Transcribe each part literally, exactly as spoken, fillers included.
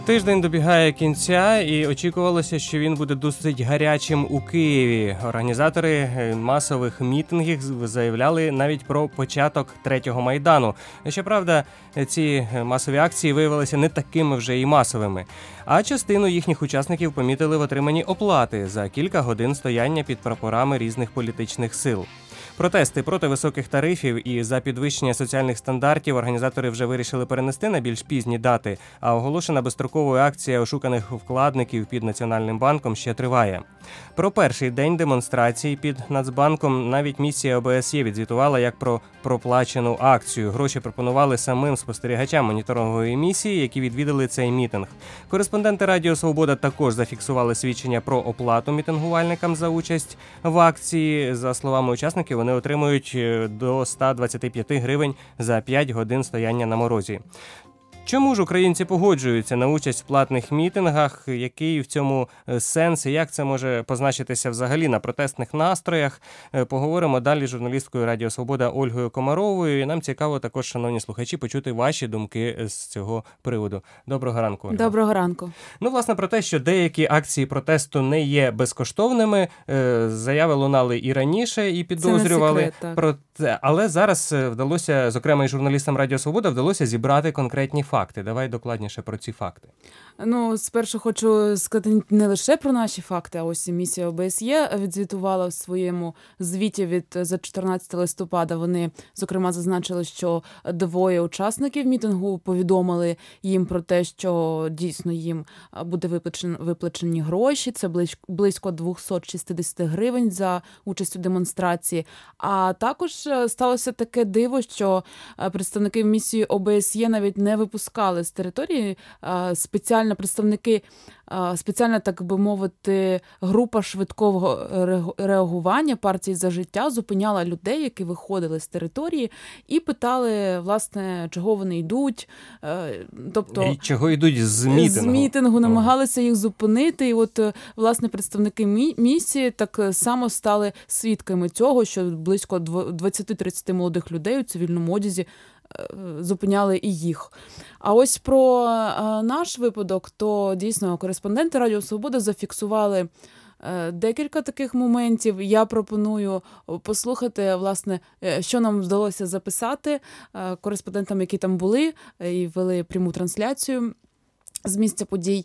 Тиждень добігає кінця і очікувалося, що він буде досить гарячим у Києві. Організатори масових мітингів заявляли навіть про початок третього Майдану. Щоправда, ці масові акції виявилися не такими вже і масовими. А частину їхніх учасників помітили в отриманні оплати за кілька годин стояння під прапорами різних політичних сил. Протести проти високих тарифів і за підвищення соціальних стандартів організатори вже вирішили перенести на більш пізні дати, а оголошена безстрокова акція ошуканих вкладників під Національним банком ще триває. Про перший день демонстрацій під Нацбанком навіть місія О Б С Є відзвітувала як про проплачену акцію. Гроші пропонували самим спостерігачам моніторингової місії, які відвідали цей мітинг. Кореспонденти Радіо Свобода також зафіксували свідчення про оплату мітингувальникам за участь в акції. За словами учасників, вони отримують до ста двадцяти п'яти гривень за п'ять годин стояння на морозі. Чому ж українці погоджуються на участь в платних мітингах? Який в цьому сенс і як це може позначитися взагалі на протестних настроях? Поговоримо далі з журналісткою Радіо Свобода Ольгою Комаровою. І нам цікаво також, шановні слухачі, почути ваші думки з цього приводу. Доброго ранку, Ольга. Доброго ранку. Ну, власне, про те, що деякі акції протесту не є безкоштовними, заяви лунали і раніше, і підозрювали. Це не секрет, про це. Але зараз вдалося, зокрема і журналістам Радіо Свобода, вдалося зібрати конкретні факти. Давай докладніше про ці факти. Ну, спершу хочу сказати не лише про наші факти, а ось і місія О Б С Є відзвітувала в своєму звіті від за чотирнадцятого листопада. Вони, зокрема, зазначили, що двоє учасників мітингу повідомили їм про те, що дійсно їм буде виплачені, виплачені гроші. Це близько двісті шістдесят гривень за участь у демонстрації. А також сталося таке диво, що представники місії О Б С Є навіть не випускали з території. Спеціально представники, спеціальна, так би мовити, група швидкого реагування партії «За життя» зупиняла людей, які виходили з території, і питали, власне, чого вони йдуть. Тобто, і чого йдуть з мітингу. З мітингу намагалися їх зупинити. І от, власне, представники місії так само стали свідками цього, що близько двадцять-тридцять молодих людей у цивільному одязі зупиняли і їх. А ось про наш випадок, то дійсно кореспонденти Радіо Свобода зафіксували декілька таких моментів. Я пропоную послухати, власне, що нам вдалося записати кореспондентам, які там були і вели пряму трансляцію з місця подій,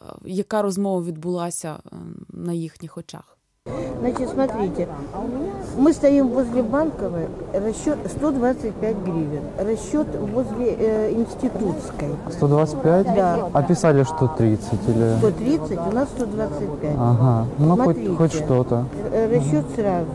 яка розмова відбулася на їхніх очах. Значит, смотрите, мы стоим возле Банковой, расчет сто двадцать пять гривен, расчет возле э, Институтской. сто двадцать пять? Да. А писали, что тридцать или... сто тридцать, у нас сто двадцать пять. Ага, ну Смотрите, хоть, хоть что-то. Расчет сразу.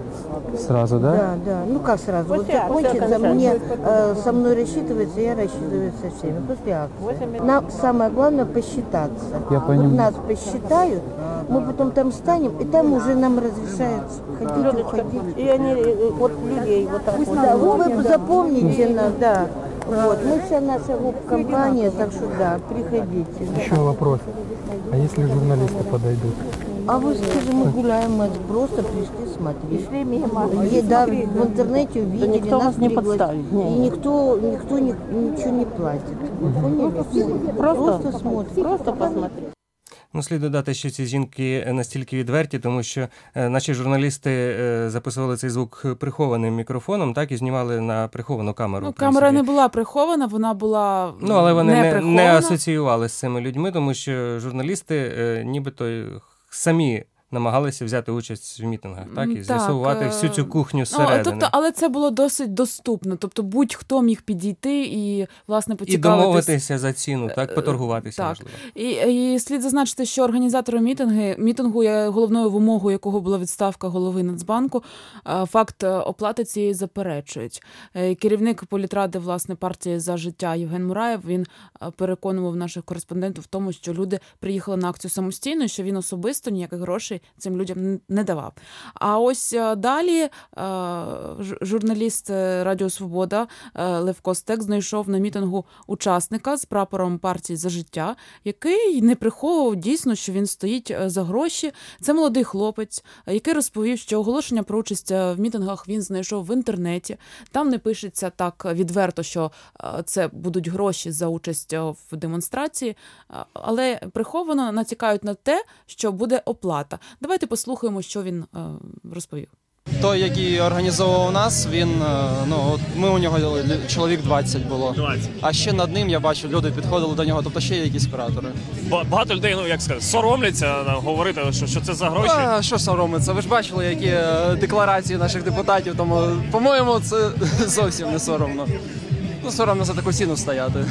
Сразу, да? Да, да. Ну как сразу? Вот закончится, мне э, со мной рассчитывается, я рассчитываюсь со всеми после акции. Нам самое главное посчитаться. Я понимаю. Вот нас посчитают, мы потом там станем, и там уже нам разрешают ходить, уходить. И они вот людей вот так вот. Да, вы запомните нас, да. Вот, мы вся наша компания, так что да, приходите. Еще вопрос. А если журналисты подойдут? А вы скажем, мы гуляем, мы просто пришли смотреть. Пришли мимо. И, да, в интернете увидели, Да никто нас вас не пригласили. подставит. И никто, никто ни, ничего не платит. Вы поняли? Просто, Просто смотрит. Просто посмотреть. Ну, слід додати, що ці жінки настільки відверті, тому що е, наші журналісти е, записували цей звук прихованим мікрофоном, так, і знімали на приховану камеру. Ну, камера не була прихована, вона була Ну, але вони не, не, прихована. не асоціювали з цими людьми, тому що журналісти е, нібито самі намагалися взяти участь в мітингах, так, і Так, з'ясувати всю цю кухню зсередини. Ну, тобто, але це було досить доступно. Тобто будь-хто міг підійти і, власне, І поцікавитись. домовитися за ціну, так, поторгуватися, Так. можливо. І, і слід зазначити, що організатори мітинги, мітингу, головною вимогою якого була відставка голови Нацбанку, факт оплати цієї заперечують. Керівник політради, власне, партії «За життя» Євген Мураєв, він переконував наших кореспондентів в тому, що люди приїхали на акцію самостійно, що він особисто ніяких грошей грошей цим людям н- не давав. А ось е, далі е, ж- журналіст е, Радіо Свобода е, Левко Стек знайшов на мітингу учасника з прапором партії «За життя», який не приховував дійсно, що він стоїть е, за гроші. Це молодий хлопець, е, який розповів, що оголошення про участь е, в мітингах він знайшов в інтернеті. Там не пишеться так відверто, що е, це будуть гроші за участь е, в демонстрації, е, але приховано натякають на те, що буде оплата. Давайте послухаємо, що він е, розповів. Той, який організовував нас, він, е, ну, от ми у нього лю- чоловік двадцять було. двадцять. А ще над ним я бачу, люди підходили до нього, тобто ще є якісь куратори. Ба- Багато людей, ну як сказати, соромляться е, говорити, що, що це за гроші. А що соромиться? Ви ж бачили, які е, декларації наших депутатів, тому, по-моєму, це зовсім не соромно. Ну, соромно за таку ціну стояти.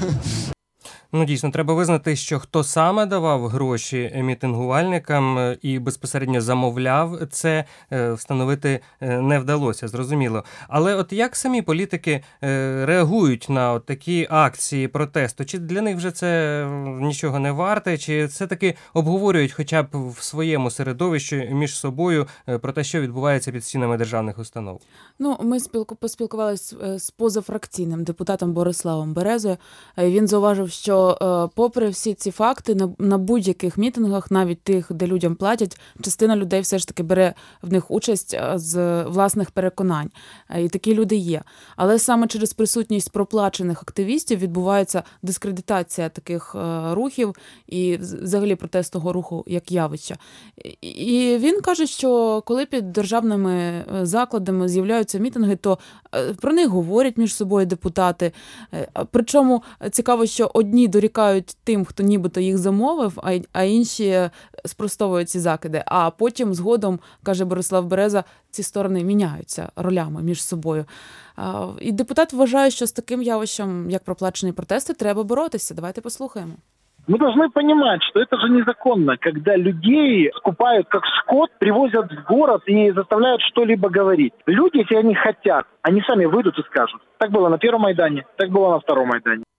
Ну, дійсно, треба визнати, що хто саме давав гроші мітингувальникам е, і безпосередньо замовляв це, е, встановити е, не вдалося, зрозуміло. Але от як самі політики е, реагують на от такі акції протесту? Чи для них вже це е, нічого не варте, чи все-таки обговорюють хоча б в своєму середовищі між собою е, про те, що відбувається під стінами державних установ? Ну, ми спілку поспілкувалися з позафракційним депутатом Бориславом Березою. Е, Він зауважив, що е, попри всі ці факти, на, на будь-яких мітингах, навіть тих, де людям платять, частина людей все ж таки бере в них участь е, з власних переконань. Е, І такі люди є. Але саме через присутність проплачених активістів відбувається дискредитація таких е, рухів і вз- взагалі протестного руху як явища. І- І він каже, що коли під державними е, закладами з'являються мітинги, то е, про них говорять між собою депутати. Е, а Причому цікаво, що одні дорікають тим, хто нібито їх замовив, а, й- а інші е, спростовують ці закиди. А потім згодом, каже Борислав Береза, ці сторони міняються ролями між собою. А, І депутат вважає, що з таким явищем, як проплачені протести, треба боротися. Давайте послухаємо. Мы должны понимать, что это же незаконно, когда людей скупают как скот, привозят в город и заставляют что-либо говорить. Люди, если они хотят, они сами выйдут и скажут. Так было на первом Майдане, так было на втором Майдане.